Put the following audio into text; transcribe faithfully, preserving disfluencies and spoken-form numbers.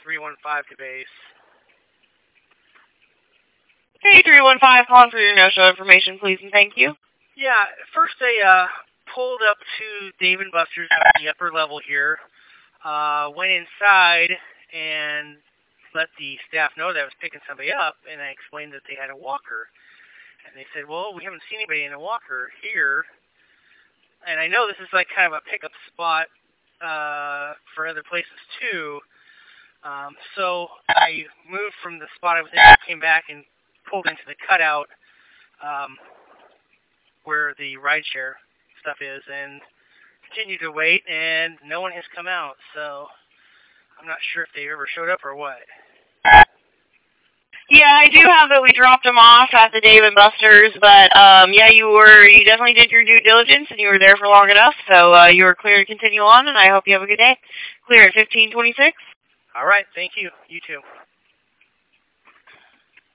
three one five to base. Hey, three one five, calling for your no-show information, please, and thank you. Yeah, first they uh, pulled up to Dave and Buster's at the upper level here, uh, went inside and let the staff know that I was picking somebody up, and I explained that they had a walker. And they said, well, we haven't seen anybody in a walker here. And I know this is like kind of a pickup spot uh, for other places too. Um, so I moved from the spot I was in, came back and pulled into the cutout um, where the rideshare stuff is, and continued to wait, and no one has come out. So I'm not sure if they ever showed up or what. Yeah, I do have that we dropped them off at the Dave and Buster's, but um, yeah, you were you definitely did your due diligence, and you were there for long enough, so uh, you were clear to continue on, and I hope you have a good day. Clear at fifteen twenty-six. All right, thank you. You too.